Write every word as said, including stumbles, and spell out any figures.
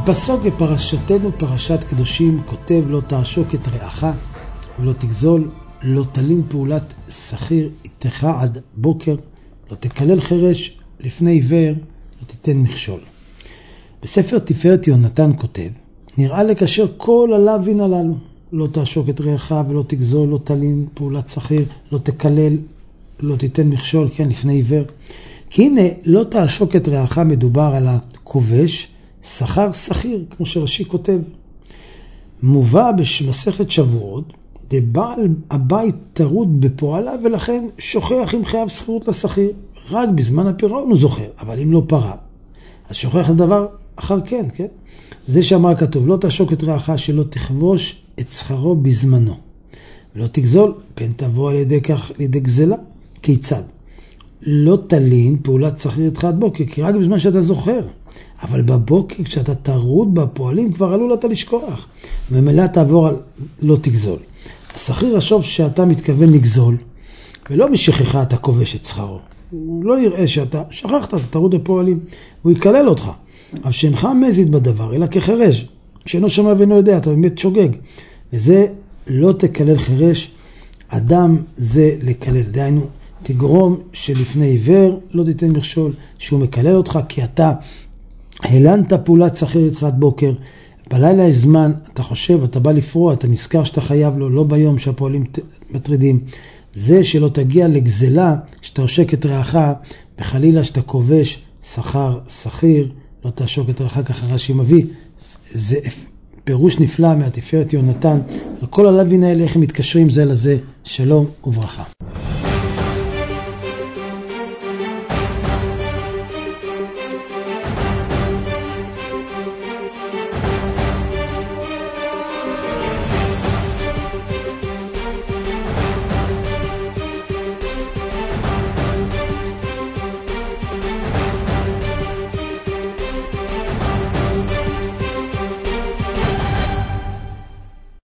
הפסוק בפרשתנו, פרשת קדושים, כותב לא תעשוק את רעך ולא תגזול, לא תלין פעולת שכיר איתך עד בוקר, לא תקלל חרש לפני עיוור, לא תיתן מכשול. בספר תפארת יונתן כותב, נראה לקשר כל הלווין הללו, לא תעשוק את רעך ולא תגזול, לא תלין פעולת שכיר, לא תקלל, לא תיתן מכשול, כן, לפני עיוור. כי הנה, לא תעשוק את רעך מדובר על הכובש, שכר שכיר, כמו שרש"י כותב. מובא במסכת שבועות, דבעל הבית טרוד בפועלה, ולכן שוכח אם חייב שכירות לשכיר. רק בזמן הפירעון הוא זוכר, אבל אם לא פרע, אז שוכח לדבר אחר כן, כן? זה שאמר כתוב, לא תעשוק את רעך שלא תכבוש את שכרו בזמנו. ולא תגזול, פן תבוא על ידי כך לידי גזלה. כיצד? לא תלין פעולת שכיר איתך עד בוקר, כי רק בזמן שאתה זוכר. אבל בבוקר, כשאתה תרוד בפועלים, כבר עלול אתה לשכוח. וממילא תעבור על לא תגזול. השכיר יחשוב שאתה מתכוון לגזול, ולא משכחה אתה כובש את שכרו. הוא לא יראה שאתה שכחת, אתה תרוד בפועלים. הוא יקלל אותך. אבל שאינך מזיד בדבר, אלא כחרש. שאינו שומע ואינו יודע, אתה באמת שוגג. וזה לא תקלל חרש, אדם זה לקלל. דהיינו, תגרום שלפני עיוור לא תיתן מכשול, שהוא מקלל אותך, כי אתה הלנת פעולת שכיר איתך עד בוקר, בלילה יש זמן, אתה חושב, אתה בא לפרוע, אתה נזכר שאתה חייב לו, לא ביום שהפועלים מטרידים. זה שלא תגיע לגזלה, שאתה עושק את רעך, וחלילה שאתה כובש שכר שכיר, לא תעשוק את רעך, ככה רש"י מביא. זה פירוש נפלא מהתפארת יונתן, על כל הלווין האלה, איך הם מתקשרים זה לזה, שלום וברכה.